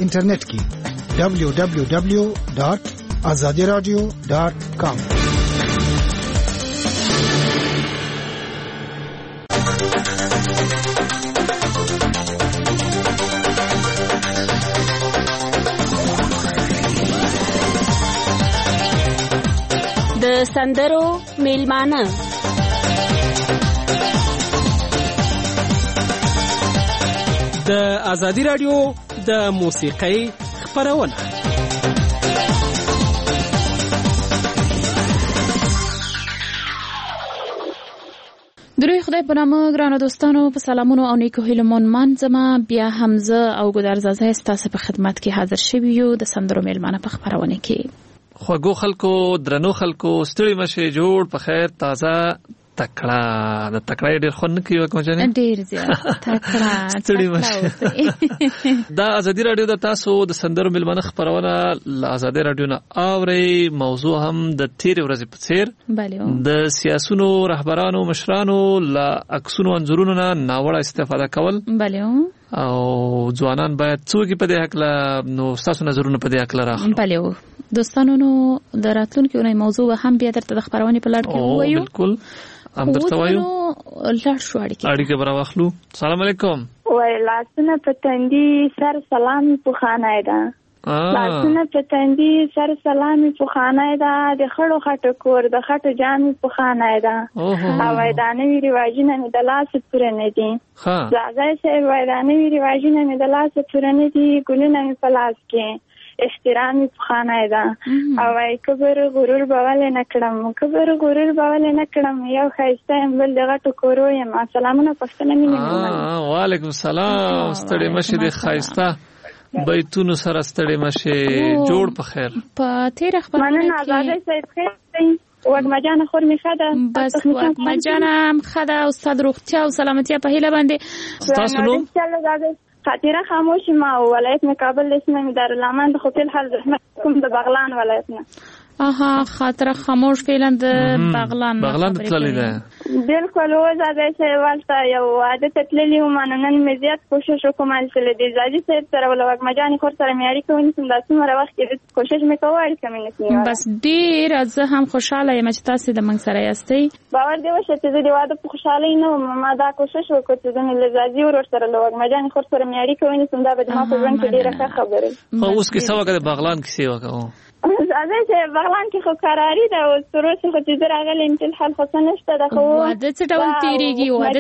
انټرنیټ کې www.azadiradio.com. د سندرو میلمانه د آزادی رادیو د موسیقۍ خپرونه. دروي خدای په نامه ګرانو دوستانو په سلامونو او نیکو هیلو مون زما بیا حمزه او ګدار زازه ستاسو په خدمت کې حاضر شوی یو د سندرو میلمانه په خبرونه کې. خوږو خلکو درنو خلکو ستړي مشه جوړ په خیر تازه تکړه د تکړه ډېر خون کوي وکمجنه ډېر زیات تکړه ستړي مشه. دا آزادی رادیو د تاسو د سندرو میلمانه خبرونه ل آزادی رادیو نه اوري. موضوع هم د تیر ورځې په څیر د سیاسيونو رهبرانو مشرانو ل عکسونو انځورونو نه ناوړه استفاده کول او ځوانان باید څوک په دې حق لا نو تاسو نظرونه په دې حق راخلو. دوستانو نو د راتلونکي اونۍ موضوع هم بیا درته د خبرونه په لړ کې وایو. بالکل هم درته وایو. لړ شو اړیکه برا واخلو. السلام علیکم. وای لاسونه پتندي سر سلام په خانه ده. لاسونه پتندي سر سلام په خانه ده. د خړو خټو کور د خټو جامې په خانه ده. او وایدانوي رواجونه مې د لاس پورې نه دي. زاغه سه وایدانوي رواجونه مې د لاس پورې نه دي. ګلونه مې په لاس کې احترام په خانه ده. او وايي کبر غرور باول نه کړم یو خایسته بل دغه ټکورو یم. سلامونه پښتنه مې نه. وعلیکم السلام. ستړي مشه د خایسته بیتونو سره ستړي مشه جوړ په خیر. په تیر خبرونه مننه آزاده صاحب خیر. وګمجان خور می خدا بس وګمجان هم خدا او استاد روغتیا او سلامتی په هیله باندې. تاسو نو خاطره خاموش ما ولایت میں کابل اسمه می دارالامان د خپل حال رحمت کوم د بغلان ولایت نه. خاطره خاموش فعلا د بغلان تللی ده. بالکل وزاده چې والته یو عادت تللی و ماننن مې زیات کوشش وکم چې د زاجي صاحب سره ولوګ مجاني خور سره معیاري کوم چې د څومره وخت کې کوشش مې کوي کمې نشي. بس ډیر زه هم خوشاله یم چې تاسو د منځ سره یاستئ. باور دی وشه چې د واده په خوشاله نه ما دا کوشش وکړ چې د زاجي ور سره لوګ مجاني خور سره معیاري کوي چې دا به ما په ژوند کې ډیره ښه خبره. خو اوس کې سوا کې بغلان کې سیوا کوم. زه چې بغلان کې خو قراری ده او سروس خو چې راغلی انت الحال خو نشته ده. خو واده څه ډول تیریږي؟ واده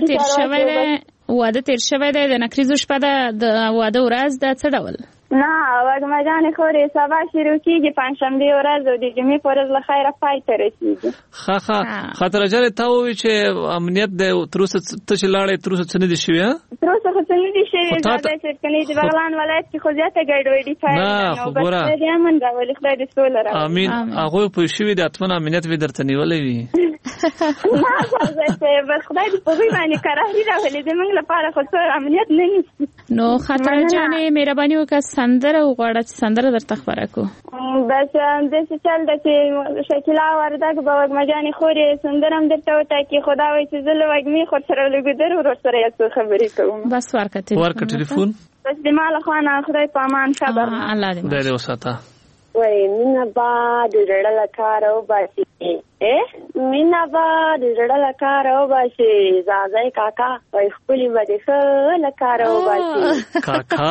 تیر شوی دی د نکریزو شپه ده د واده ورځ ده څه ډول؟ نه وګمجان خورې سبا شروع کیږي پنځشنبه ورځ او د جمعې په ورځ له خیره پای ته رسیږي. خاطر جره تا وی چې امنیت د تروسه ته لاړې تروسه څه نه دي شوی. تروسه خو څه نه دي شوی. دا چې کني د بغلان ولایت کې خو زیاته ګډوډي پای نه بس دې امن راولي خدای دې سول راوړي. امين. هغه په شوی د اتمن امنیت وی درته نیولې وي. نه بس خدای دې په وی باندې قراری راولي د موږ لپاره خو څه امنیت نه نشته. نو خاطر جانې مهرباني وکړه سندره وغواړه چې سندره درته خبره کو. بس د څه چل د چې شکیلا وردګ به وګمجاني خورې سندرم درته وته کې خدا وي چې زله وګمي خور سره لګیدر ور سره یې خبرې کوم. بس ورکه ټلیفون بس د مال خوانه خدای په امان خبر الله دې وساته. وای مینا با د رړل کارو باسي مینا با د رړل کارو باسي زازای کاکا وای خپلې باندې خل کارو باسي کاکا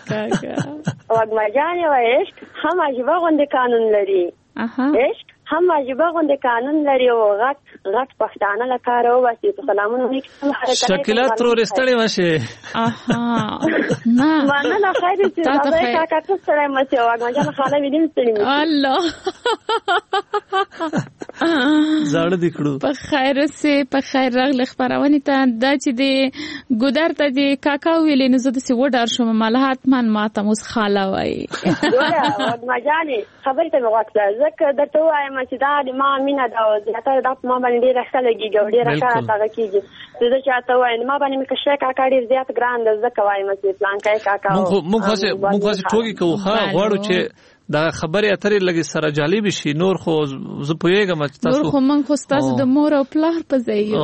وګمجاني وای عشق هم عجيبه غوندې قانون لري. عشق هم عجيبه غوندې قانون لري او غټ پښتانه لکارو باسي. سلامونه علیکم. شکیلا ترور استړې مشه. نه مننه خیر چې زازای کاکا ته سره مشه وګمجان خاله وینم ستړي مشه. الله زړه دکړو په خیر سه په خیر راغله خبرونه ته دا چې د ګودر ته د کاکا ویلې نو زه د سی وډار شوم مالحات من ماته موس خاله وای. وګمجاني خبرې ته وغوښته ځکه درته وایم چې دا د ما مینه دا زیاته د ما باندې راځي لګي ګوډه راځه هغه کیږي. زه چاته وایم ما باندې مې کښه کاکا ډیر زیات ګران ده ځکه وایم چې پلان کوي کاکا. مونږ خاصه ټوګي کوو. غواړو چې دا خبرې اترې لګي سره جالب شي نور خو زه پوهیږم چې تاسو نور خو من خو تاسو د مور او پلار په ځای یو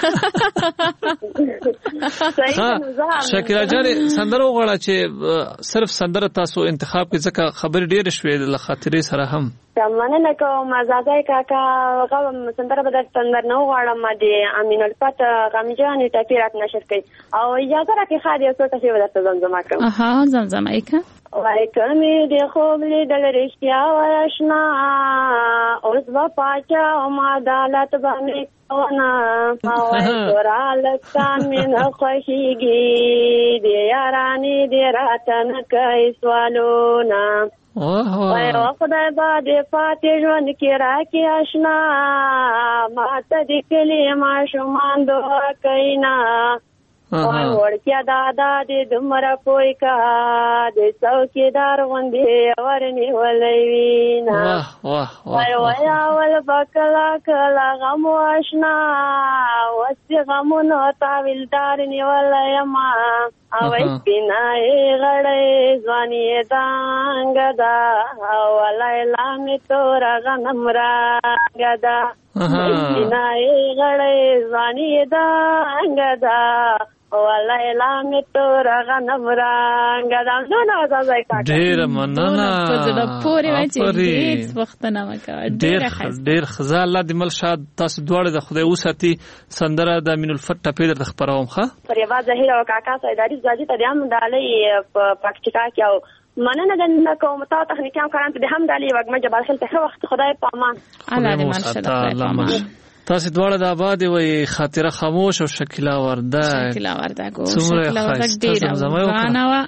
شکیلا جان سندره وغواړه چې صرف سندره تاسو انتخاب کې ځکه خبرې ډېرې شوې د خاطرې سره هم مننه کوم زادای کاکا غوم سندره به د سندر نو غواړم د امین الفت غمجان تفیرات نشر کوي او اجازه راکړئ خاطر څه څه ورته زمزمه کوم زمزمه ایکه وای کمی د خوب لیدل رښتیا ورشنا اوس با پاچا او عدالت باندې کونا وای ورالکان من خوشيږي د یارانی د راتن کوي سوالونه وای خدای باندې فاتح ژوند کې راکې آشنا ماته د کلی ماشومان دعا کینا وای ورکیا دادا دې دمر پوي کا دې څوکیدار غوندې ورني ولوینا وای وای اول بکلا کلا غم آشنا وسې غمونو تاویلدار نیولایما او سپینای غړې ځواني دانګ دا ولایلا می تور غنم رنګ دا سپینای غړې ځواني دانګ دا ولایلا می تور غنم رنګ دا نو زای کا ډیر مننه په زړه پورې واچي هیڅ وخت نه وکړ ډیر خزا الله دې مل شاد تاسو دواړه د خدای وساتي سندره د امین الفت ټپې در خبروم ښه پر یوه ظاهر او کاکا سیداری زاجي ته هم دالې په پکتیکا کې او مننه د کوم تا تخنیکام کاران ته هم دالې وګمه جبال خل ته وخت خدای په امان الله دې ماشاءالله تاسو دواړه د آباد وي خاطره خاموش او شکیلا ورده شکیلا ورده ډیر غانا وا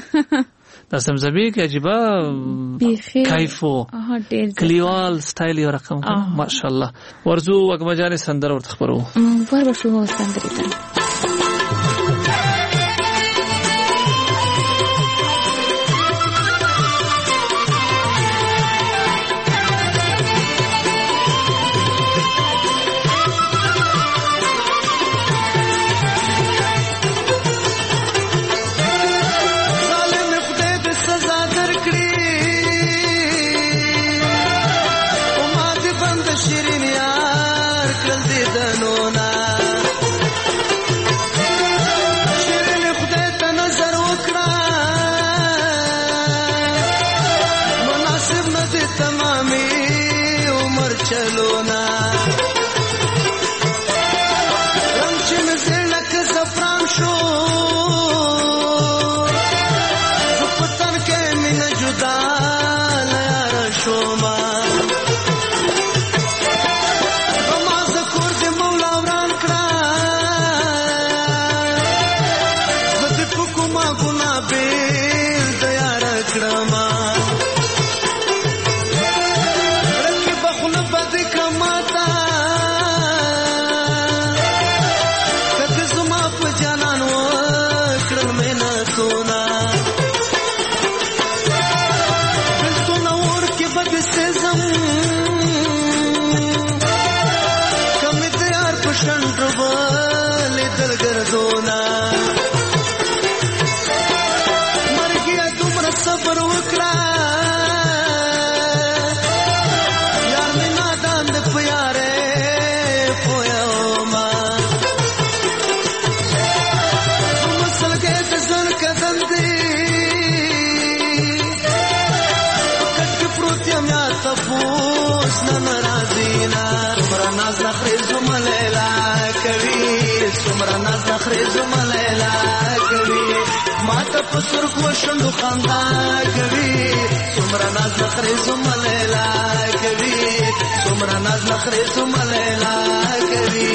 د زمزمې کې عجيبه کیفو کلیوال سټایل یو رقم ماشاءالله ورزو وګمه جان سندر ورته خبرو ورشو سندرې ته پسر کو شندو خندا کوي څومره ناز نخري زملیلا کوي څومره ناز نخري زملیلا کوي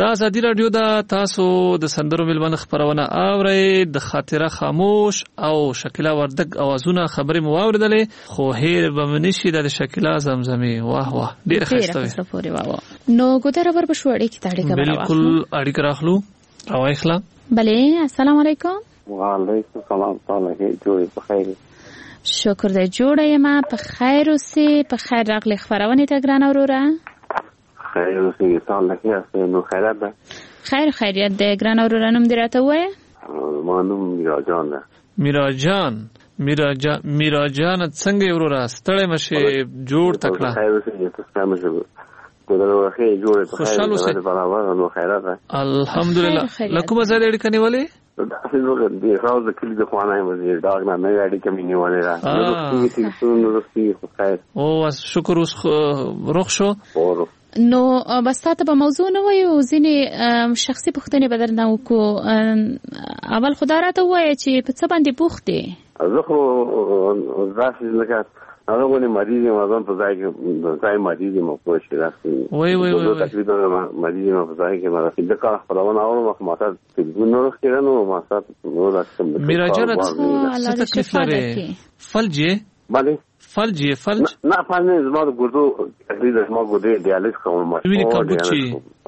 دا ازادي رادیو دا تاسو د سندرو ملمن خبرونه اورئ د خاطره خاموش او شکیلا وردګ اوازونه خبرې مو اوریدلې خو هیر به منشي د شکیلا زمزمه واه واه ډیر ښه نو ګودره بر بشوړې کی تاړي کا بالکل اړیک راخلو او اخلا بله السلام علیکم وعلیکم السلام تعالی جوړې په خیر شکر دې جوړې ما په خیر اوسې په خیر راغلي خبرونه ته ګران اوره خیر اوسې تعالی کې نو خیرات ده خیریت دې ګران اوره نوم دې راته وای ما نوم میراجان ده میراجان څنګه اوره ستړې مشه جوړ تکړه خیر اوسې تاسو مشه ګورو خیر جوړې په خیر برابر نو خیرات ده الحمدلله لکه مزه دې کني ولې داسې نو دې راوځي کلی د خوانای مزه ډاګ نه اړې کمی نیولې را نو خیر او شکر اوس روخ شو نو بس تاسو په موضوع نه وایو ځینې شخصي پوښتنې بدرنه وکړو اول خدای راته وایي چې په څه باندې پوښتې زه خو ځاسې لکه هغه ونی مریض یم ځان په ځای کې ځای مریض یم په شي راځي وای تقریبا مریض یم په ځای کې ما راځي د کار خپلونه اورو ما تاسو تلګون نو راځي نو ما تاسو نو راځم میراجان څه تکلیف لري فلج باندې فلج نه پانه زما د ګردو تقریبا زما ګردې ډیالیز کوم ما ویني کابوچی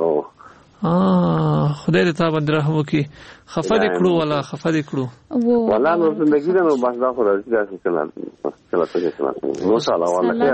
خدای دې تا باندې رحم وکړي خفه دې کړو ولا نو زندگی دا نو بس دا خو راځي دا څه نو سلام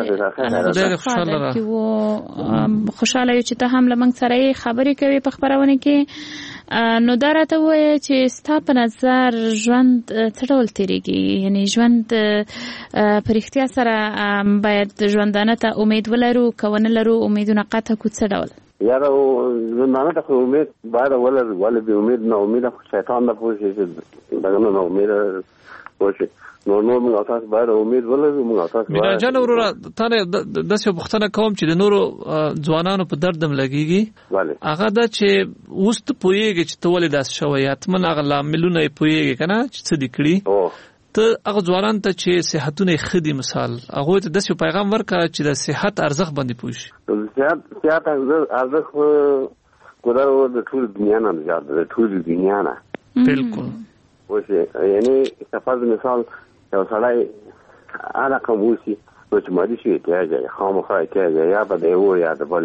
علیکم خوشاله یو چې ته هم لمنګ سره خبرې کوي په خبرونه کې نو دا راته وایي چې ستا په نظر ژوند څه ډول تیریږي یعنی ژوند په رښتیا سره باید ژوندانه ته امید ولرو کونه لرو امیدونه قطع کو څه ډول یاره زندانه ته امید باید ولر به امید نه امید شیطان نه پوښي چې دغه نه امید پوښي نو موږ تاسو باید امید ولرو موږ تاسو مینا جان وروره تانه د څه پوښتنه کوم چې د نورو ځوانانو په دردم لګيږي هغه دا چې وست پويږي چې تولې داس شوی اتمن هغه لاملونه پويږي کنه چې څه دکړي ته هغه ځوانان ته چې صحتونه خدي مثال هغه ته د څه پیغام ورکړه چې د صحت ارزښت باندې پوښي صحت ارزښت ګورو د ټول دنیا نه زیات د ټول دنیا نه بالکل وشه یعنی صفات مثال یو سړی انا کوموسی چې مادي شي کېږي خامخا کېږي یا به دی و یا د بل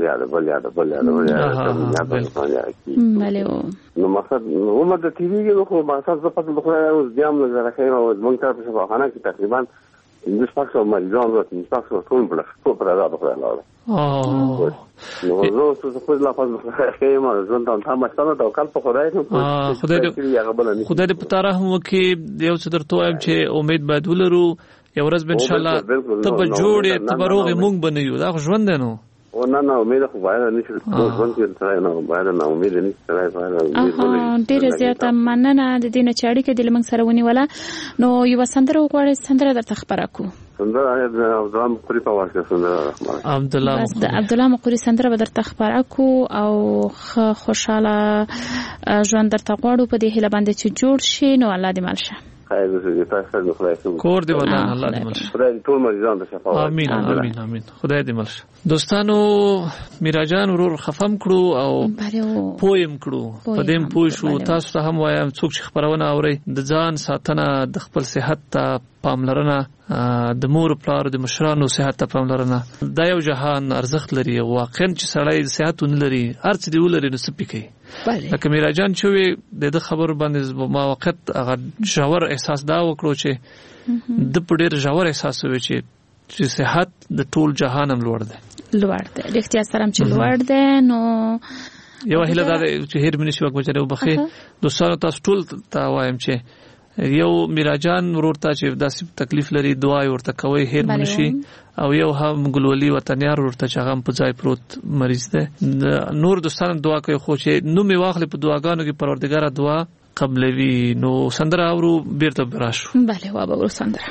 نو مقصد نو د ټي وي خو مقصد په خپل خو اوس ځم نه راځي او موږ ته په خانه کې تقریبا د شپږ مریضان ورته شپږ ټول بل څه پر راځي په لاله نو زه څه په لا فاز خیر ما ځون ته ماشاءالله توکل په خدای ته خدای دې پتا رحم وکي یو څه درته وایم چې امید باید ولرو یو ورځ ان شاء الله ته به جوړې ته به روغې مونږ بنیو دا ژوند دی نو او نه امید خو باید نشي ژوند کې ترای نه باید نه امید نشي ترای باید ډېر زیاته مننه د دې نه چاړي کې د لمن سره ونیوله نو یو سندره وغواړي سندره درته خبره کو سندره عبدالله مقری په واسطه سندره عبدالله مقری سندره به درته خبره کو او خوشاله ژوند درته غواړو په دې هیله باندې چې جوړ شي نو الله دې مل شه خیر دې تاسو ته خدای کور دې ودان الله دې مل شه خدای ټول مریضان ته شفا امين خدای دې مل شه دوستانو میراجان ورور خفم کړو او پویم کړو په دې پوه شو تاسو ته هم وایم څوک چې خبرونه اوري د ځان ساتنه د خپل صحت ته پاملرنه د مور پلار د مشرانو صحت ته پاملرنه دا یو جهان ارزښت لري واقعا چې سړی صحت ولري هر څه دی ولري نو سپی کوي لکه میراجان چوي د خبر باندې ما وخت هغه جوړ احساس دا وکړو چې د پډیر جوړ احساس وي چې صحت د ټول جهان هم لوړ دی رښتیا سره چې لوړ دی نو یو هله دا چې هیر منی شو وکړو بخې دوستانو تاسو ټول ته وایم چې یو میراجان ورته چې داسې تکلیف لري دعا ورته کوي هیر منشي او یو هم ګلولي وطنيار ورته چې هغه په ځای پروت مریض ده نور دوستانو دعا کوي خو چې نو می واخلې په دعاګانو کې پروردګار دعا قبلوي نو سندره اورو بیرته براشو bale وا به سندره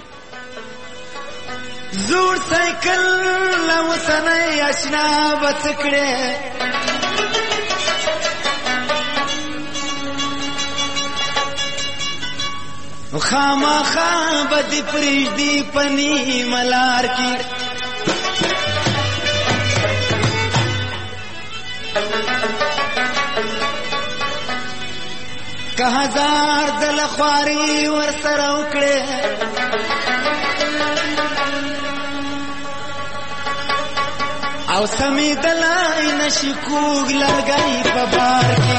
زور سایکل لو سنه آشنا بڅکړه خاما خام بدی پریږدي پنی ملار کی که هزار دل خواري ور سره وکړې او سمیدلای نشي کوږ لرګی په بار کې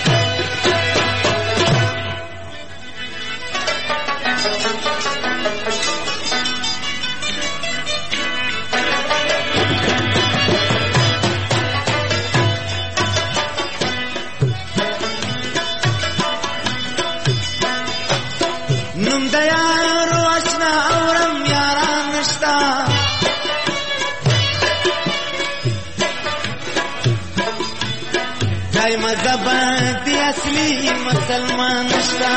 نوم د یارو اشنا اورم یاران نشتا دای مذهب دی اصلی مسلمان نشتا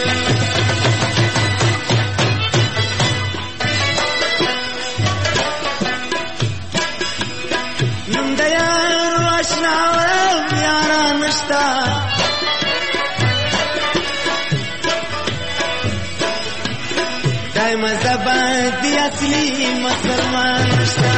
نوم د یارو اشنا اورم یاران نشتا دای مذهب دی اصلی مسلمان نشتا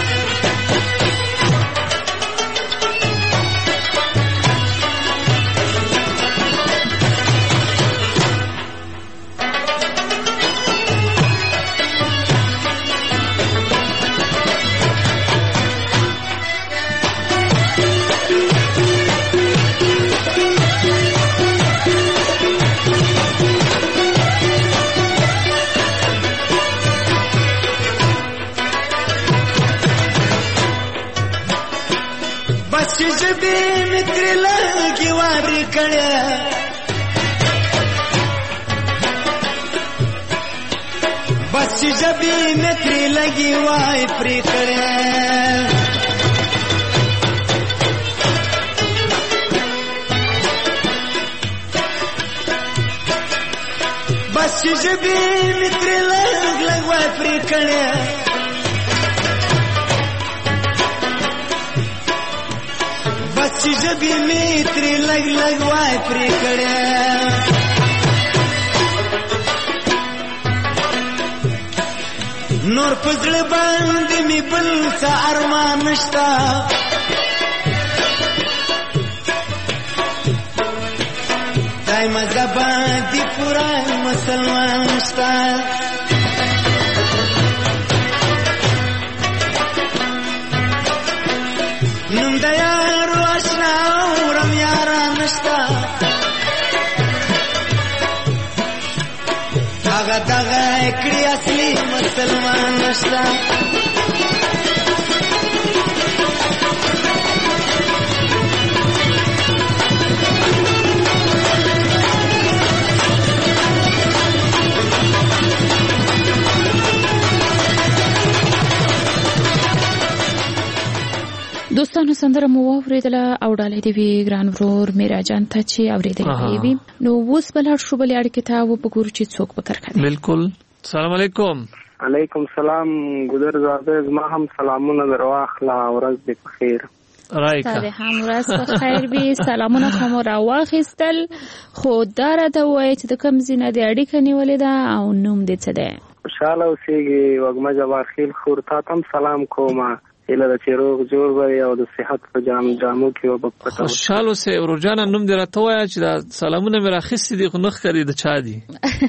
جبی متر لگی واری کڑے بس جبی متر لگی واری پری کڑے بس جبی متر لگ واری پری کڑے بس جبی میتری لگ لگ وای پری کڑے نور پزړ باندې می بل څه ارمان نشتا دای مذهب دی پورا مسلمان نشتا نوم د یارو اشنا اورم یاران نشتا هغه دغه کړي اصلي مسلمان نشتا دوستانو سندره مو واوریدله او ډالۍ دی وی ګران ورور میرا جان ته چې اوریدلې وی نو اوس بلار شو بل اړیکه ته و بګور چې څوک بکر کړي بالکل السلام علیکم علیکم سلام ګذر زاده زما هم سلامونه درواخلا ورځ دې په خیر رایکا سره هم ورځ په خیر به سلامونه کوم راواخستل خو دار ته وای چې د کم زینه د اړیکه نیولې ده او نوم دې څه ده خوشاله اوسېږي وګما جوار خیل خور ته تم سلام کوم اله د چیروغ جوړ وي او د صحت په جامو کې وبکټو خوشاله سه ورجانا نوم دې راته وای چې دا سلامونه مې راخستې دي خو نخ کړی د چا دي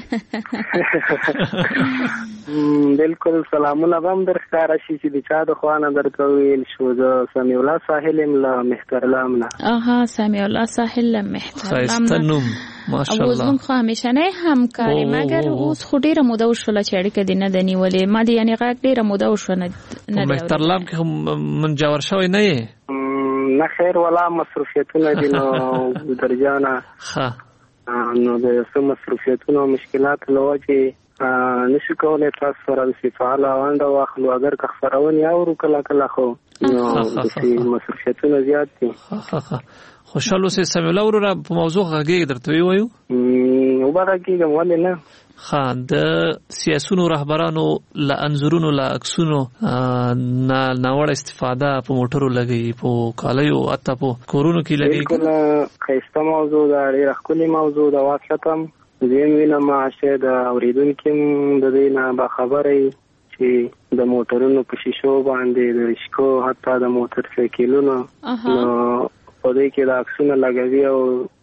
بالکل سلامونه هم درښکار شي چې د چا د خوانه درته ویل شو د سمیع الله ساحل لا محترم لا سمیع الله ساحل لا محترم نوم ماشاءالله اوس موږ خو همیشه نه همکاري مګر اوس خو ډیره موده وشوله چې اړیکه دې نه دنیولې ما دې یعنی غاټ ډیره موده وشو نه محترم کې من جوړ شوی نه یې نه خیر ولا مصروفیتونه دي نو درجانه ها نو د سم مصروفیتونو مشکلات لوجه نشو کولای تاسو سره د فعال اونده واخلو اگر که خبرونه اورو کله کله خو نو د مصروفیتونو زیات دي خوشاله سه سمیع الله ورو په موضوع غږی درته ویو او باندې کوم ولې نه خان د سیاسونو رهبرانو لا انظرونو لا عکسونو ناوړه استفاده په موټرو لګي په کالیو اته په کورونو کې لګي بالکل خیسته موضوع دا ډېر خولي موضوع دا واقعتم زین وینم ماشه دا اوریدونکو د دې نه با خبرې چې د موټرونو په شیشو باندې د رشکو حتی د موټر سایکلونو نو په دې کې د عکسونه لګوي او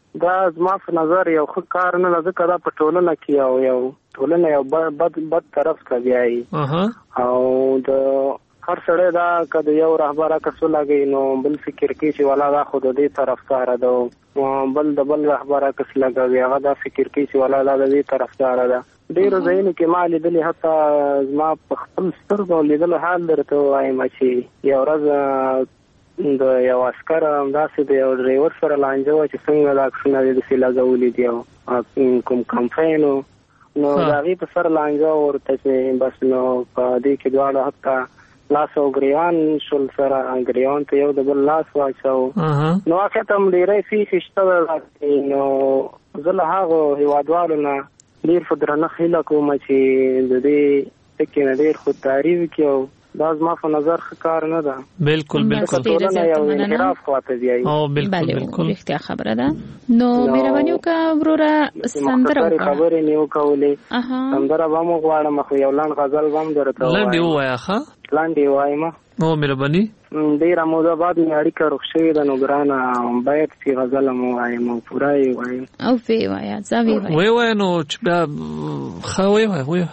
دا زما په نظر یو ښه کار نه ده، ځکه دا په ټولنه کې یو ټولنه یو بد طرف ته بیایي. او د هر سړی دا که د یو رهبر عکس ولګوي نو بل فکر کوي چې والا دا خو د دې طرفداره ده، بل د بل رهبر عکس لګوي هغه دا فکر کوي چې والا دا د دې طرفداره ده. ډېرو ځایونو کې ما لیدلې، حتی زما په خپل سترګو لیدلو حال درته وایم چې یو ورځ د یو عسکر همداسې د یو ډریور سره لانجه وه چې څنګه دا عکسونه دې داسې لګولي دي او کوم کمپاین و نو د هغې په سر لانجه ورته چې بس نو په دې کې دواړه حتی لاس او ګریوان شول، سره ګریوان ته یو د بل لاس واچوه. نو اخر ته هم ډېری فیښې شته ده. نو زه له هغو هېوادوالو نه ډېر په درنښت هیله کوم چې د دې ټکي نه ډېر خودداري وکړي او دا زما په نظر ښه کار نه ده. بالکل ټولنه یو انحراف خواته بیایي. بالکل رښتیا خبره ده. نو مهرباني وکړه وروره سندره وکړه. خبرې مې وکولې، سندره به هم وغواړم، خو یو لنډ غزل به هم درته ووایم. لنډ یې ووایه. ښه لنډ یې وایم. نو مهرباني. ډېره موده بعد مې اړیکه رخ شوې ده، نو ګرانه باید چې غزل هم ووایم او پوره یې وایم. او ویې وایه، ځه ویې وایه نو چې بیا ښه ویې وایه.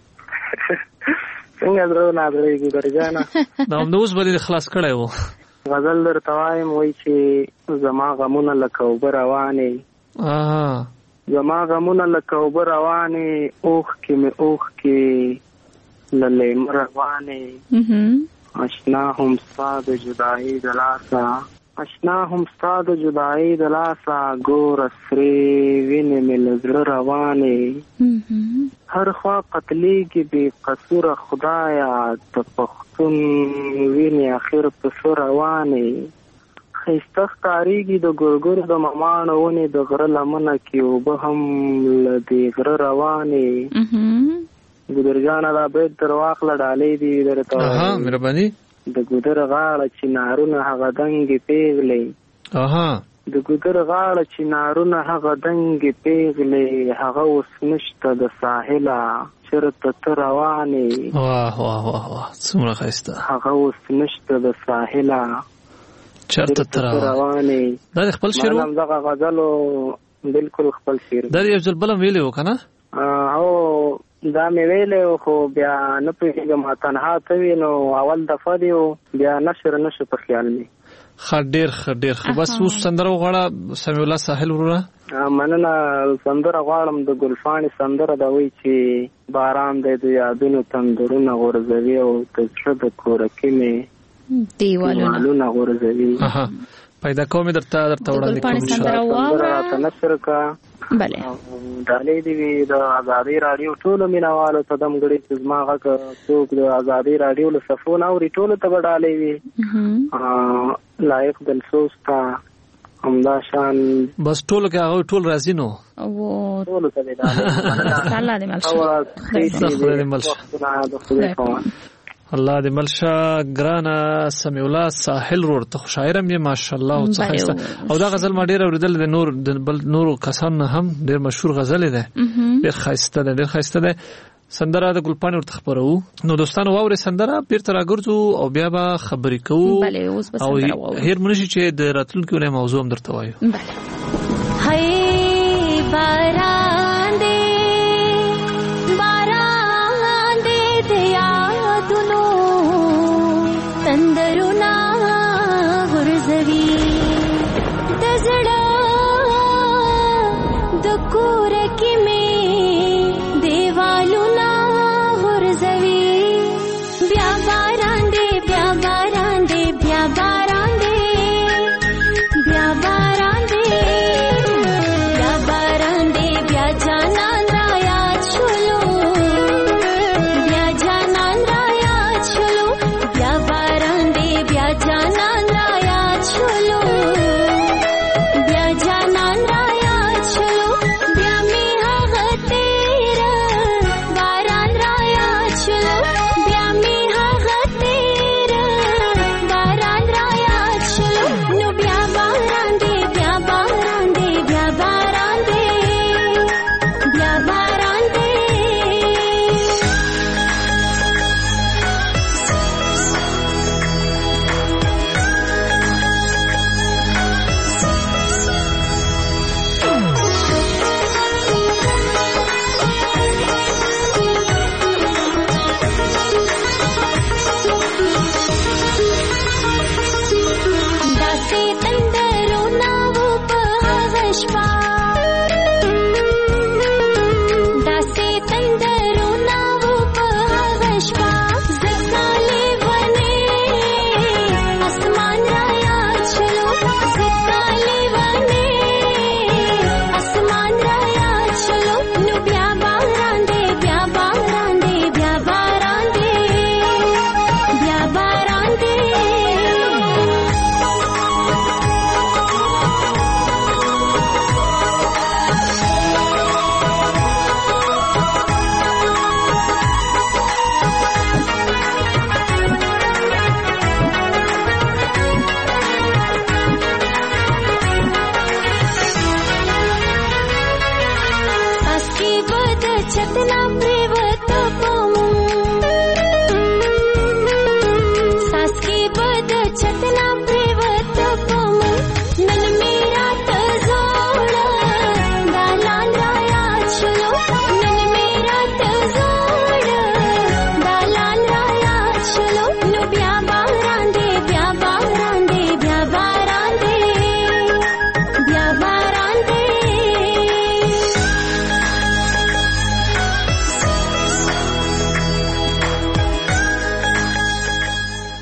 څنګه زړه نادرېږي ګرجانه. دا همدا اوس به دې خلاص کړی و. غزل درته وایم، وایي چې زما غمونه لکه اوبه روانې، زما غمونه لکه اوبه روانې، اوښکې مې اوښکې له لیمه روانې، اشنا هم ستا د جدایي د لاسه، اشنا هم ستا د جدایي د لاسه، ګوره سرې وینې مې له زړه روانې، هر خوا قتلېږي بې قصوره خدایه، د پښتون وینې اخر په څه روانې، ښایسته ښکارېږي د ګورګورو د مماڼو ونې، د غره لمنه کې اوبه هم له دې غره روانې. ګودرجانه دا بیت در واخله، ډالۍ دې درته مهرباني. د ګودر غاړه چنارونه هغه دنګې پیغلې، د ګودر غاړه چنارونه هغه دنګې پیغلې، هغه اوس نشته د ساحله چېرته ته روانې. واه واه واه واه څومره ښایسته. هغه اوس نشته د ساحله چېرته ته روانې. دا د خپل شعر و؟ دغه غزلو بالکل خپل شعر. دا یو ځل بل هم ویلی و که نه؟ هو دا مې ویلی خو بیا نه پوهېږم، تنها ته وي نو اول دفعه دی و بیا نشر نشو په خیال مې. ښه ډېر ښه ډېر ښه. بس اوس سندره وغواړه سمیع الله ساحل وروره. مننه. سندره غواړم د ګلپاڼې سندره ده، وایي چې باران دی د یادونو تندرونه غورځوي او د زړه د کورکي مې دیوالونه غورځوي. پیدا کومې درته وړاندې کوم سندره راته نشر کړه. ډالۍ دې وي د ازادۍ راډیو ټولو مینوالو ته دم ګړي چې زما غږ څوک د ازادۍ راډیو له صفو نه اوري ټولو ته به ډالۍ وي. لایق دلسوز ته همدا شان بس ټولو کې هغه ټول راځي نو ټولو ته دې الله دې ملشه. الله دې ملشه. ګرانه سمیع الله ساحل ورور ته شاعرم یې ماشاءالله او څه ښایسته. او دا غزل ما ډېر اورېدل د نورو کسانو نه هم ډېر مشهور غزل دی، ډېر ښایسته دی، ډېر ښایسته دی. سندره د ګلپاڼې ورته خپروو. نو دوستانو واورئ سندره، بیرته راګرځو او بیا به خبرې کوو او هېر مو نشي چې د راتلونکي اونۍ موضوع هم درته وایو. تندرونه غرزوي د زړه د کور کې مې دیوالونه غرزوي. بیا باران دی بیا باران دی بیا باران دی بیا باران دی بیا باران دی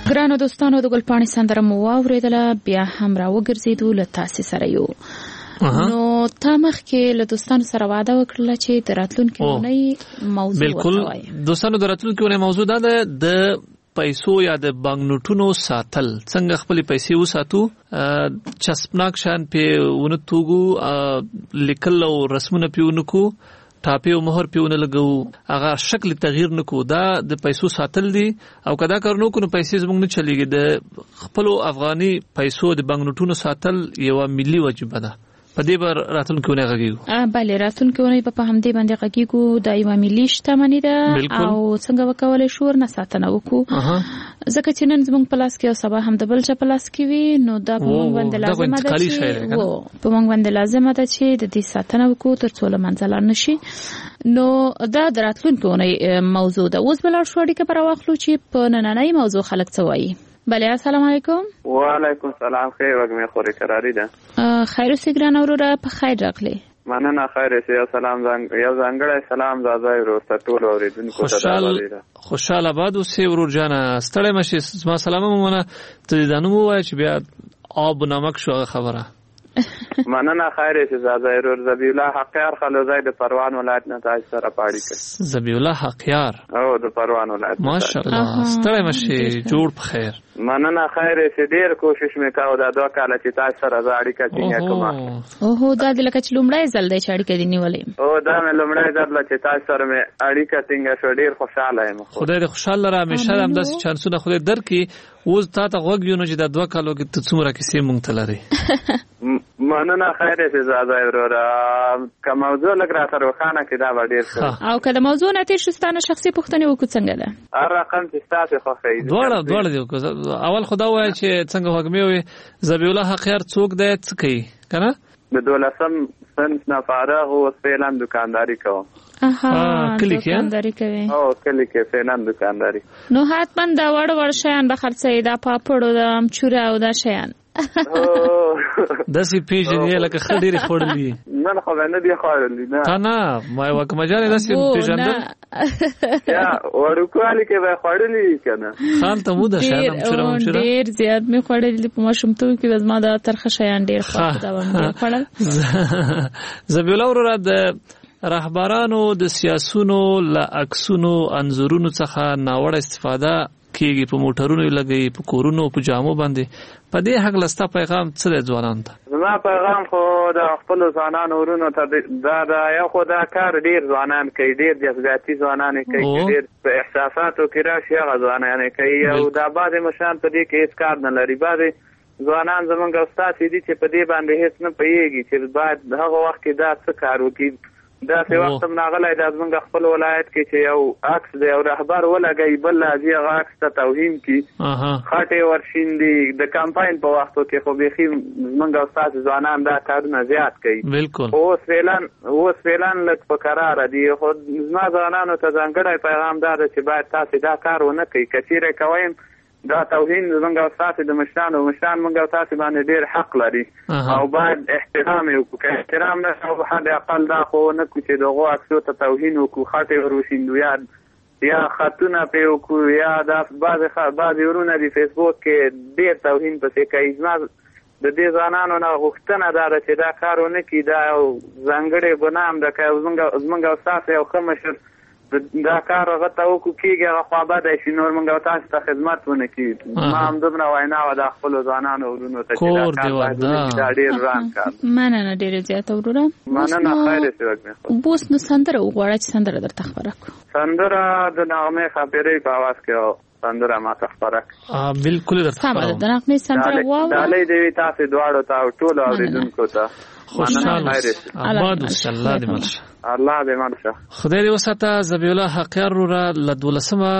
ګرانو دوستانو د ګلپاڼې سندره مو واورېدله، بیا هم راوګرځېدو له تاسې سره یو. نو تا مخکې له دوستانو سره وعده وکړله چې د راتلونکي اونۍ موضوع بالکل دوستانو د راتلونکي اونۍ موضوع دا ده د پیسو یا د بانک نوټونو ساتل، څنګه خپل پیسې وساتو، چسپناک شان په ونه توګو لیکل او رسمونه پیونه کو، ټاپې او مهر پیونه لګو، هغه شکل تغییر نکو، دا د پیسو ساتل دي. او کدا کارونو کو نو پیسې زموږ نه چلیږي. د خپل افغاني پیسو د بانک نوټونو ساتل یو ملي واجب ده. په دې بار راتلونکي اونۍ غږیږو. بله راتلونکي اونۍ په همدې باندې غږیږو. دا یوه ملي شتمني ده او څنګه وکولی شو ورنه ساتنه وکړو، ځکه چې نن زموږ په لاس کې او سبا هم د بل چا په لاس کې وي. نو دا په موږ باندې لازمه ده چې د دې ساتنه وکړو تر څو له منځه لاړ نشي. نو دا د راتلونکي اونۍ موضوع ده. اوس به لاړ شو اړیکه به راواخلو چې په نننۍ موضوع خلک څه وایي. بله السلام علیکم. وعلیکم السلام. خیر وګمې خوري قراری ده. خیر اوسې ګرانه وروره، په خیر راغلی. مننه. خیر اوسې. یو ځانګړی سلام زازای ورور ته ټول اوریدونکو ته. خوشحال آباد اوسې ورور جانه، ستړی مشې. زما سلام ومنه. ته دې دا نوم ووایه چې بیا آب و نمک شو هغه خبره. مننه. خیر اوسې زازای ورور. ذبیح الله حقیار خلوزای د پروان ولایت نه تاسو سره پاړی کړ. ذبیح الله حقیار او د پروان ولایت. ماشاءالله. ستړی مشې، جوړ په خیر. مننه. خیر اوسې. ډیر کوشش وکاو دا 2 کال چې تاسو سره اړیکه ټینګه کوم. اوه دا د لکه چې لومړی ځل دی چې اړیکه دې نیولې. او دا مې لومړی ځل چې تاسو سره مې اړیکه ټینګه شو. ډیر خوشاله یم. خدای دې خوشاله را همیشه همداسې چانسونه خدای درکړي. اوس تا ته غوږ یو نو چې دا 2 کالو کې ته څومره کیسې مونږ ته لري. مننه. خیر اوسې زازای وروره. که موضوع لږ راته روښانه کړي دا به ډېر ښه. او که د موضوع نه تېر شو ستانه شخصي پوښتنې وکړو څنګه ده؟ هر رقم چې ستاسې خوښوي. دواړه دي وکړو. اول خو دا ووایه چې څنګه وږمې وې ذبیح الله حقیار څوک دی، څه کوي که نه؟ د 12م صنف نه فارغ و فعلا دکانداری کوم. کلی کې دکانداری کوي. او کلی کې فعلا دکانداری. نو حتما دا وړ شیان به خرڅوي، دا پاپړ او د امچوره او دا شیان. داسې پیژنې لکه ښه ډېرې خوړلي. نه خو نه دي خوړلي. نه نه ما یوه کمجانې داسې پېژندل یا وړوکوالي کې به خوړلي که نه. خان ته مو د شیان امچوره ډېر زیات مې خوړلي. په ماشومتوب کې به زما دا ترخه شیان ډېر خوښ دا به مې خوړل. ذبیح الله وروره د رهبرانو د سیاسونو له عکسونو انځورونو څخه ناوړه استفاده کېږي، په موټرونو لګوي، په کورونو، په جامو باندې. په دې هکله ستا پیغام څه دی ځوانانو ته؟ زما پیغام خو د خپلو ځوانانو ورونو ته دا یو خو دا کار ډېر ځوانان کوي، ډېر جذباتي ځوانان کوي، ډېر په احساساتو کې راشي هغه ځوانان کوي. او دا بعضې مشران په دې کې هېڅ کار نه لري. بعضې ځوانان زموږ استاد دي چې په دې باندې هېڅ نه پوهېږي چې باید هغه وخت کې دا څه کار وکړي. داسې وخت هم راغلی دا زموږ خپل ولایت کې چې یو عکس دی او رهبر ولګوي، بل راځي هغه عکس ته توهین کړي، خټې ورشیندي. د کمپاین په وختو کې خو بیخي زموږ استاد ځوانان دا کارونه زیات کوي. بالکل. اوس فعلا لږ په قراره دي. خو زما ځوانانو ته ځانګړی پیغام دا ده چې باید تاسې دا کار ونه کوئ. که چیرې کوئ دا توهین زموږ او تاسې د مشرانو موږ او تاسې باندې ډېر حق لري او باید احترام یې وکړو. که احترام نه شو حد اقل دا خو ونه کړو چې د هغو عکسو ته توهین وکړو، خټې ور وشیندو یا خطونه پرې وکړو. یا دا بعضې ورونه دي فیسبوک کې ډېر توهین پسې کوي. زما د دې ځوانانو نه غوښتنه دا ده چې دا کار ونه کړي. دا یو ځانګړی ګناه هم ده. که زموږ او تاسې یو ښه مشر دا کار هغه ته وکړو کېږي هغه خوابدی شي، نور موږ او تاسو ته خدمت ونه کړي. ما هم دومره وینا وه د خپلو ځوانانو ورونو ته چې دا کار باید وکړي. دا ډېر ګران کار. مننه ډېره زیاته وروره. مننه. خیر اوسې وږمې. اوس نو سندره وغواړه چې سندره درته خپره کړو. سندره د نغمې خاپیرۍ په اواز کې سندره ماته خپره کړه. بالکل درته سمه ده. د نغمې سندره واوره. ډالۍ دې وي تاسې دواړو ته او ټولو اورېدونکو ته. خوشحاله آباد اوسه. الله دې مل شه. الله دې مل شه. خدای دې وساته. ذبیح الله حقیار وروره له 12مه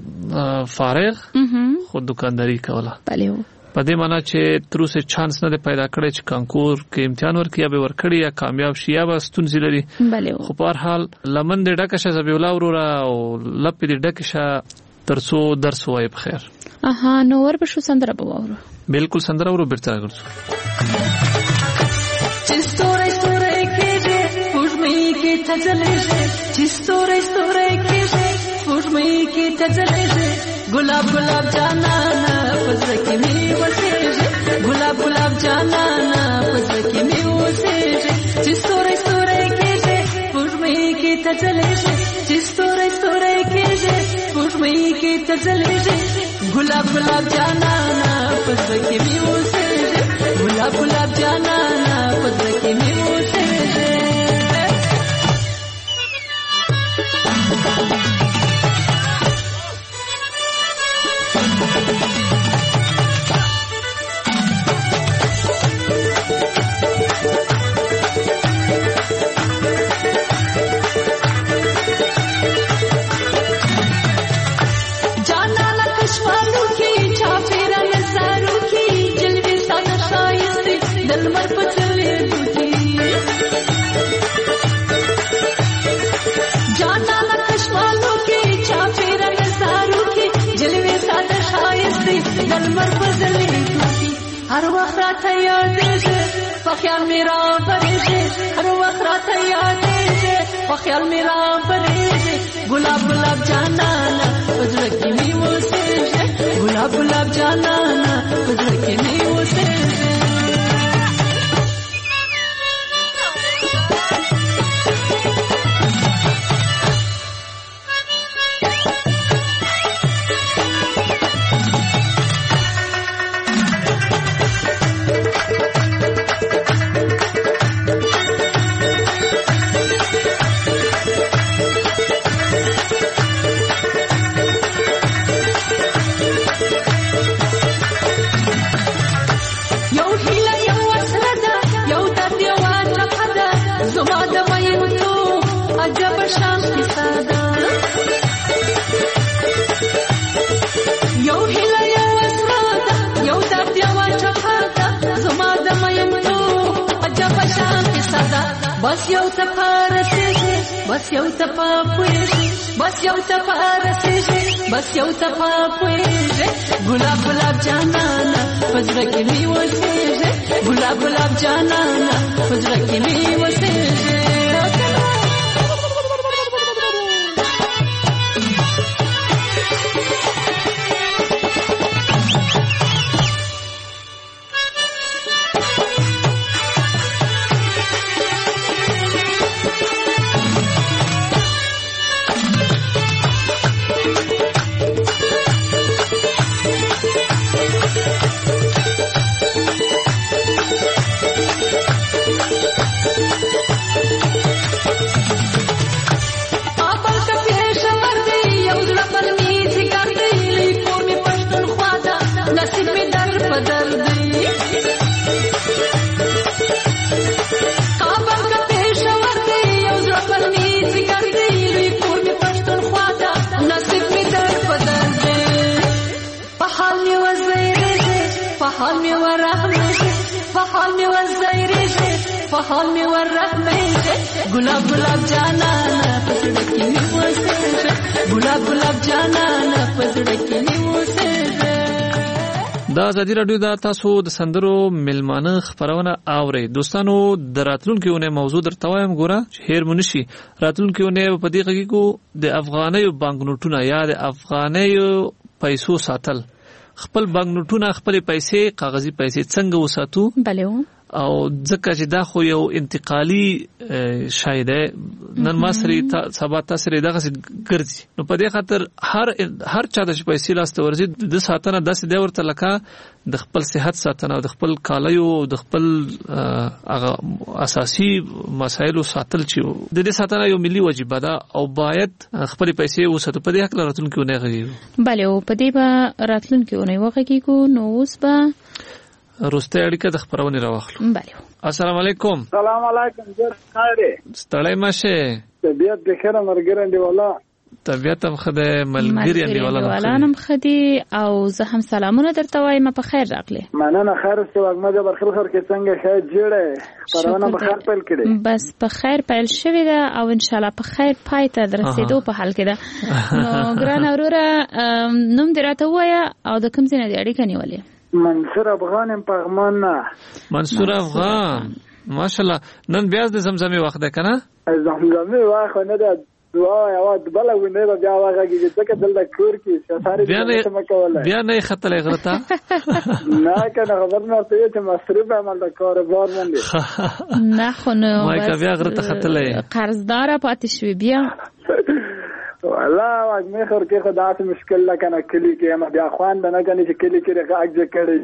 فارغ خو دکانداري کوله. په دې معنی چې تر اوسه چانس نه دی پیدا کړی چې کانکور کې امتحان ورکړي یا به ورکړي یا کامیاب شي یا به ستونزې لري. خو په هر حال لمن دې ډکه شه ذبیح الله وروره او لپې دې ډکې شه تر څو درس ووایې په خیر. نو وربشو سندره به واورو. بالکل سندره ورو بیرته راګرځو. چې ستوري ستوري کېږي سپوږمۍ کې ته ځلېږي، چې ستوري ستوري کېږي سپوږمۍ کې ته ځلېږي، ګلاب ګلاب جانانه پزړه کې مې وسېږي ګلاب ګلاب جانانا پزړه کې مې وسېږي چې ستوري ستوري کېږي پوږمۍ کې ته ځلېږي چې ستوري ستوري کېږي پوږمۍ کې ته ځلېږي ګلاب ګلاب جانانا پزړه کې مې وسېږي ګلاب ګلاب جانانا پزړه کې مې وسېږي هر وخت راته یادېږي په خیال مې رابرېږي هر وخت راته یادېږي په خیال مې رابرېږي ګلاب ګلاب جانانا په زړه کې مې اوسېږي ګلاب ګلاب جانانا په زړه کې مې اوسېږي بس یو ته پارسېږي بس یو ته پاپوېږي بس یو ته پارسېږي بس یو ته پاپوېږي ګلاب ګلاب جانانا په زړه کې مې اوسېږي ګلاب ګلاب جانانا په زړه کې مې اوسېږي ګلاب ګلاب جانانا پزړه کې مې اوسېږي ګلاب ګلاب جانانا پزړه کې مې اوسېږي دا ازادي رادیو دا تاسو د سندرو ملمانه خبرونه اورئ دوستانو د راتلونکي اونۍ موضوع درته وایم ګوره هیر منشي راتلونکي اونۍ په دې کې کو د افغانیو بانکنوټونه یا د افغانیو پیسو ساتل خپل بانکنوټونه خپل پیسې کاغذي پیسې څنګه وساتو بله او ځکه چې دا خو یو انتقالي شای دی نن ما سره سبا تاسو سره دغه ګرځي نو په دې خاطر هر چا د پیسې لاسته ورځي د ساتنه داسې دی ورته لکه د خپل صحت ساتنه او د خپل کالیو د خپل اساسي مسایلو ساتل چې د دې ساتنه یو ملي واجب ده او باید خپل پیسې وساتو په دې حق راتلونکي ونه غږیږي بله او په دې به راتلونکي ونه وغږیږو نو اوس به روسته اړیکه د خبرونه راوخلو بله السلام علیکم سلام علیکم جوړ خاله ستړی مشه طبیعت د خیره مرګره دی والا طبیعت هم خده ملګری دی والا نم خدي او زه هم سلامونه درته وایم په خیر راغلی مننه خیر ست وګمه د برخل خر کې څنګه خیر جوړه خبرونه په خیر پیل کړي بس په خیر پیل شوی ده او ان شاء الله په خیر پای ته درسېدو په حال کې ده نو ګران اوروره نوم دراته وایا او د کوم ځای نه دی اړیکه نیولې منصور افغان پغمان منصور افغان ماشاءالله نن بیا د زمزمې وخت ده کنه زمزمې وخت نه ده وای اواز بل ونه بیا واغږي ځکه دلته کور کې سفاري بیا نه خطلې غرتا نه کنه خبر نه ته چې مصرف عمل د کاروبار باندې نه خو نو بیا غرتا خطلې قرضدار پاتې شوی بیا والله واغمه خور کې خدای ته مشکل لا کنه کلی کې ما بیا خوان نه کنه چې کلی کې راځي کړی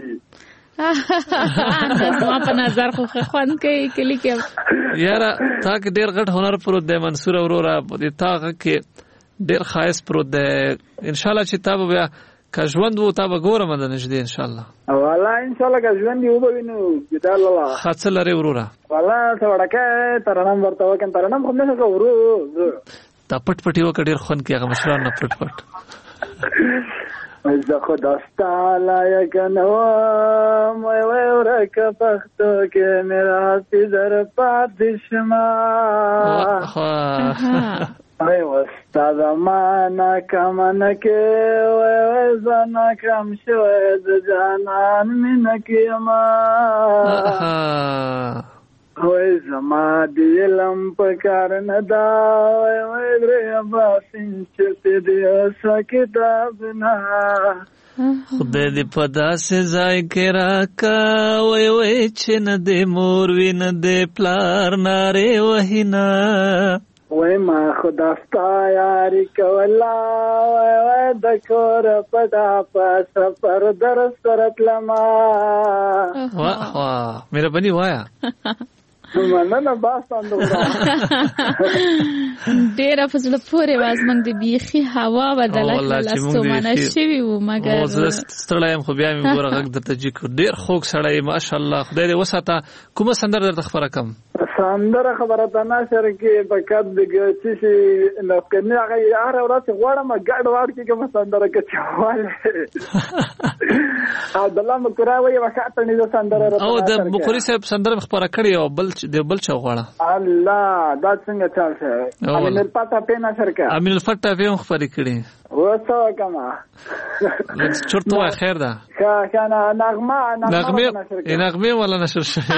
ما په نظر خو خوان کوي کلی کې یاره تا کې ډېر غټ هنر پروت دی منصور اورورا په تا کې ډېر خاص پروت دی ان شاء الله چې تا بیا کا ژوند وو تا به ګورم د نږدې ان شاء الله والله ان شاء الله کا ژوند دی وبوینو جدال الله خاصه لري اورورا والله څه وړکه ترنم ورته وکم ترنم خو نه څه ورو تا پټ پټي وکړ خون کې هغه مشران نه پټ پټ زه خدا ستاله یکنو مې ورکه پښتو کې میرا سیدر پاتې شما ای وستا زمانه کمنه کې وای زنه کم شوی د جانان مینه کې ما وای زما دی لم پکار نه دا وای درې باسین چې دې اسا کتاب نه خدای دې په داسې ځای کې راکا وای وای چې نه دې مور وی نه دې پلار ناره وهینا وای ما خدا ستا یاري کولا وای د کور پټا په سفر در سره تلما واه مېره بني وایا مننه باستان دوه ډېر په زړه پورې واز موږ د بیخي هوا بدله کړه سومانه شوی و مګر ستړی خو بیا مې ګوره غږ درته جي کو ډېر خوږ سړی ماشاءالله خدای دې وساته کومه سندره درته خبره کم سندره خبره ته نه سره کې بکات دغه چې نو کنه هغه یاره ورته غواړم ګډ وړ کې کوم سندره کې چواله او دلته مکراوي وخت نه سندره او د بخوري صاحب سندره خبره کړی او بل چا غواړه الله دا څنګه چل شه امین الفتح په نشر کې امین الفتح په خبرې کړی وڅو کما چرته خیر ده کنه نغمه ولا نشر شوی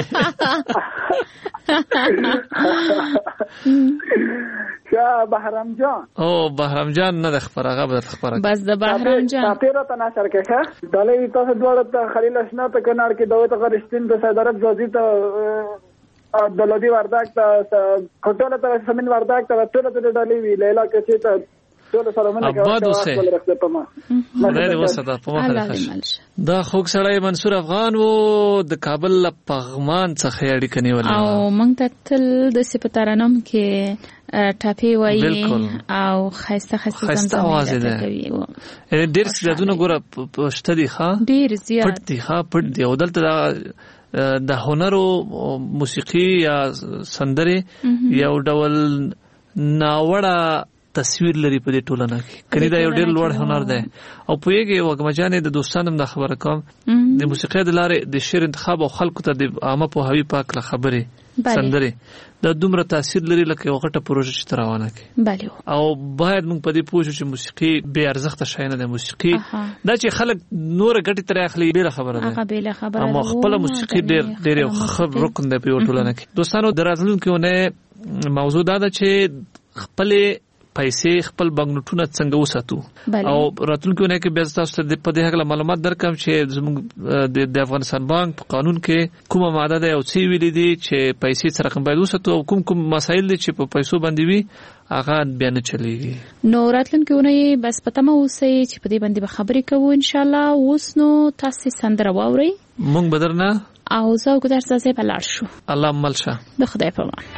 بهرام جان او بهرام جان نه د خبره خبره بس د بهرام جان تاسو ته نشر کې ښه دلې تاسو دوړ ته خلیل اسنا ته کنار کې دوه ته غرشتین ته صدرت زوزي ته دلودي ورداک ته کټوله ته سمین ورداک ته ټول ته ډالې وی لیلا کې ته ټول سلامونه کوي اباد اوسه نه وساته په مخه دا خوږ سړی منصور افغان وو د کابل پغمان څخه اړیکه نیولې او موږ ته تل د سپتارانم کې ټاپی وایي او خاصه زمزمه کوي ډېر سیدونه ګوره پښته دي ښا ډېر زیات پټ دي ښا پټ دي او دلته د هنرو موسیقي یا سندره یو ډول ناوړه تصویر لري په دې ټولنه کې کله دا یو ډېر لوړ هنر دی او په یوه وګمجانې د دوستانو د خبره کوم د موسیقي د لارې د شعر انتخاب او خلکو ته د عامه په هوی پاک له خبره سندره دا دومره تاثیر لري لکه یو غټه پروژه چې روانه کې او باید موږ په دې پوه شو چې موسیقي به ارزښت شي نه د موسیقي دا چې خلک نور غټي تر اخلي به خبره ده اما خپل موسیقي ډېر خبر رکن دی په ټولنه کې دوستانو درازلونکو نه موضوع دا ده چې خپل پیسې خپل بانکنوټونه څنګه وساتو او راتلونکو نه کې به تاسو ته په دې هغه معلومات درکم چې زموږ د افغانستان بانک په قانون کې کومه ماده ده او څه ویل دي چې پیسې سره رقم باید وساتو او کوم مسایل دي چې په پیسو باندې وي هغه بیان چلیږي نو راتلونکو نه بس پته مو وسه چې په دې باندې به خبرې کوو ان شاء الله اوس نو تاسو سندره واوري مونږ بدرنه او زه کو درځه په لار شو الله ملشه د خدای په امان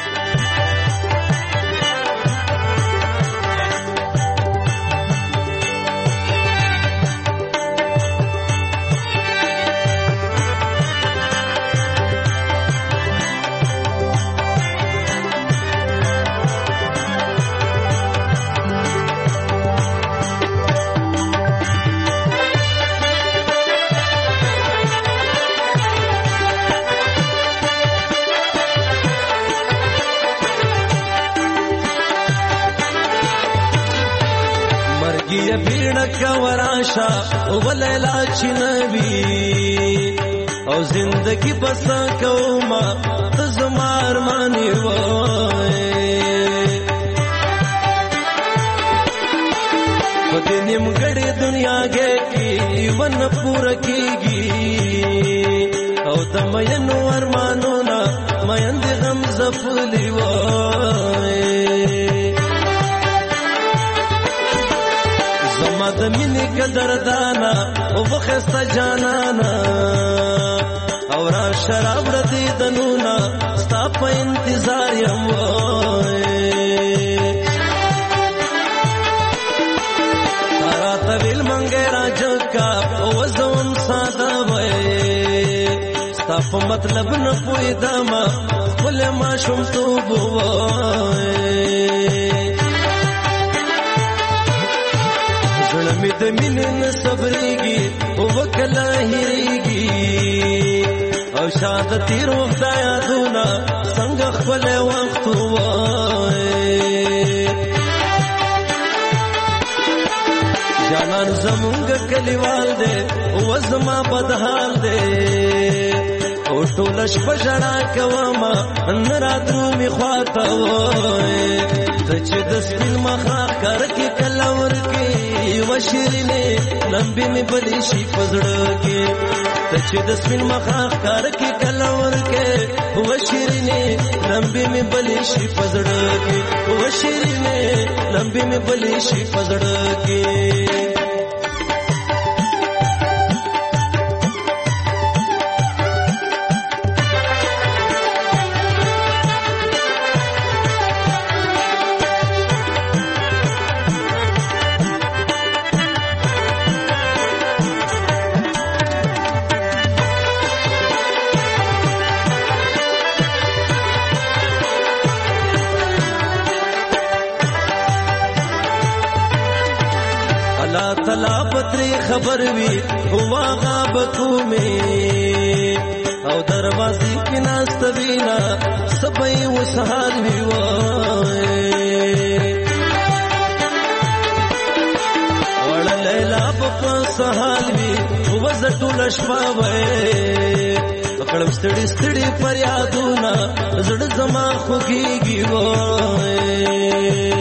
وراشا ولیلا چنوي او زندگی بس کوما زما ارمانی وای نیمګړې دنیا کې ون پوره کیږي او د مینو ارمانونه میند غم زفلی وای زما د مینې قدردانا او وخسته جانانا او را شراب ردی دنونا ستا په انتظار یم وای تارا طویل منګه راجو کا او زوم ساده وای ستا په مطلب نه پوهیدم خپل ماشومتوب وای زړه مې د مینې نه صبرېږي او وکله هېرېږي او شاید تیر وخت یادونه څنګه خپل وخت وای جانان زمونږ کلیوال دی او زما بدحال دی او ټول شپه ژړا کومه نه راتلو مې خواته وای ته چې د سپین مخاخ کار کې کله ورکې یوه شیرینې لمبې مې بلې شي په زړه کې ته چې د سپین مخاخ کار کې کله ورکې یوه شیرینې لمبې مې بلې شي په زړه کې یوه شیرینې لمبې مې بلې شي په زړه کې تلا پتری خبر وی هوا غاب کومه او دروازې کې ناست وینا سبې وسحال وی وای وړ لیلا په سحال وی وزټول شپه وای کړم ستړي ستړي فریادونه زړه زما خوږیږي وای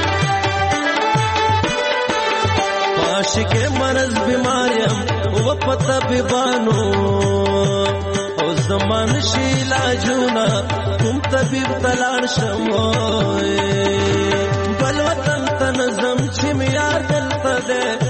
عاشق مرض بیماریم و پتا بیبانو او زمان شی علاجونا کوم طبیب تلاړ شموي بل وطن تنظم چې میار دلته ده